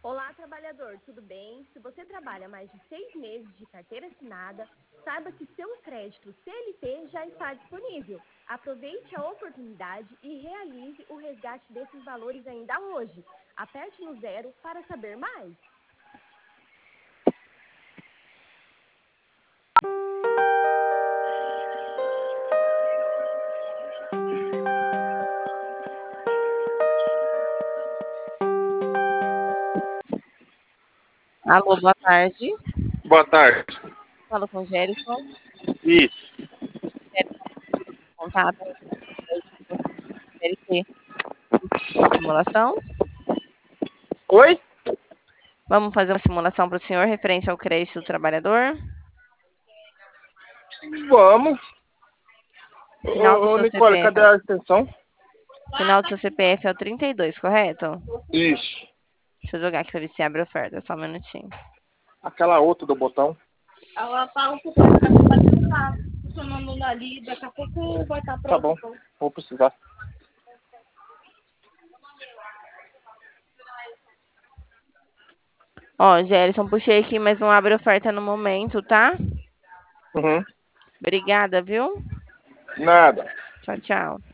Olá, trabalhador, tudo bem? Se você trabalha mais de 6 meses de carteira assinada, saiba que seu crédito CLT já está disponível. Aproveite a oportunidade e realize o resgate desses valores ainda hoje. Aperte no 0 para saber mais. Alô, boa tarde. Boa tarde. Falo com o Gerson. Isso. Contato. CLT. Simulação. Oi? Vamos fazer uma simulação para o senhor referente ao crédito do trabalhador. Vamos. Final do Ô, seu Nicole, CPF. cadê a extensão? Final do seu CPF é o 32, correto? Isso. Deixa eu jogar aqui para ver se abre a oferta. Só um minutinho. Aquela outra do botão. Ela fala que está funcionando ali, daqui a pouco vai estar Tá pronto. bom, vou precisar. Ó, Gerson, puxei aqui, mas não abre oferta no momento, tá? Uhum. Obrigada, viu? Nada. Tchau, tchau.